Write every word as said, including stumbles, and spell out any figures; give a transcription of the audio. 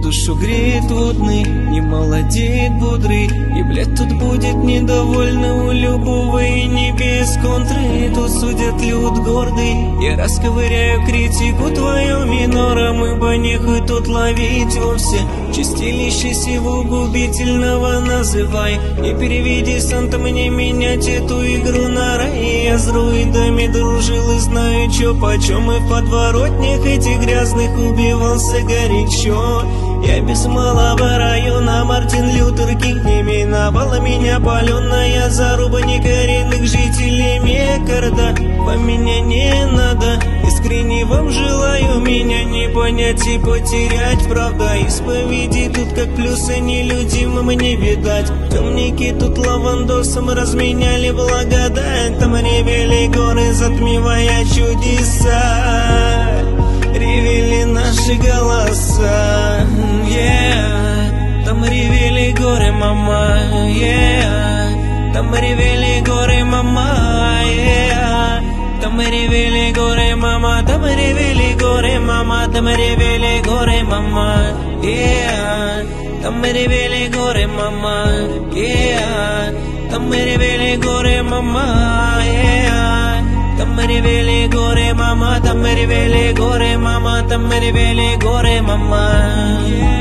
душу греет водный, не молодеет бодрый. И, блядь, тут будет недовольно у любого и не без контры. Тут судят люд гордый, я расковыряю критику твою минором, ибо нехуй тут ловить вовсе. Чистилище сего губительного называй, и переведи, Санта, мне менять эту игру на рай. Я с друидами дружил и знаю, чё почем, и в подворотнях этих грязных убивался горячо. Я без малого района Мартин Лютер Кинг, не миновала меня паленая заруба некоренных жителей Мекарда. По меня не надо, искренне вам желаю меня не понять и потерять. Правда, исповеди тут как плюсы нелюдимым не видать. Темники тут лавандосом разменяли благодать, там ревели горы, затмевая чудеса. Ревели наши голоса, yeah. Там ревели горы, мама, yeah. Там ревели горы, мама, yeah. Там ревели горы, мама, там ревели горы, мама, там ревели горы, мама, yeah. Там ревели горы, мама, yeah. Там ревели горы, мама, yeah. Там ревели горы, мама, там ревели горы, мама, там ревели горы, мама.